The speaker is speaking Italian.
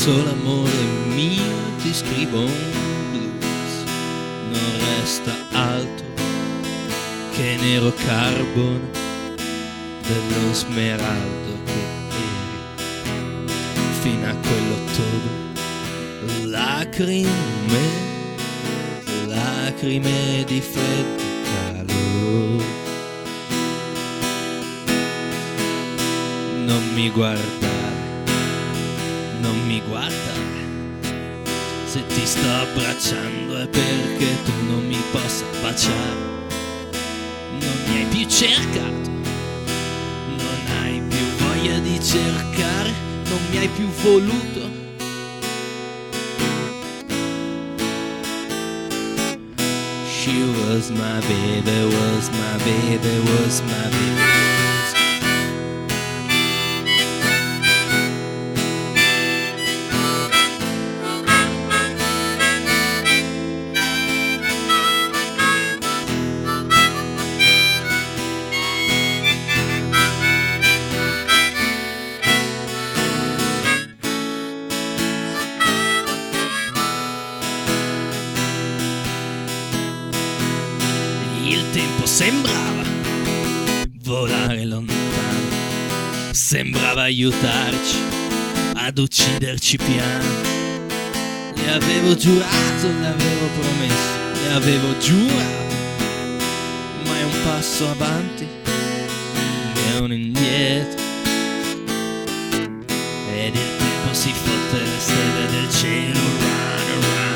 solo amore mio ti scrivo un blues, non resta altro che nero carbone dello smeraldo che eri fino a quell'ottobre. Lacrime di freddo calore. Non mi guardare, se ti sto abbracciando è perché tu non mi possa baciare. Non mi hai più cercato, non hai più voglia di cercare, non mi hai più voluto. She was my baby, was my baby, was my baby. Il tempo sembrava volare lontano, sembrava aiutarci ad ucciderci piano. Le avevo giurato, le avevo promesso, le avevo giurato, ma è un passo avanti e un indietro. Ed il tempo si fotte le stelle del cielo, run around.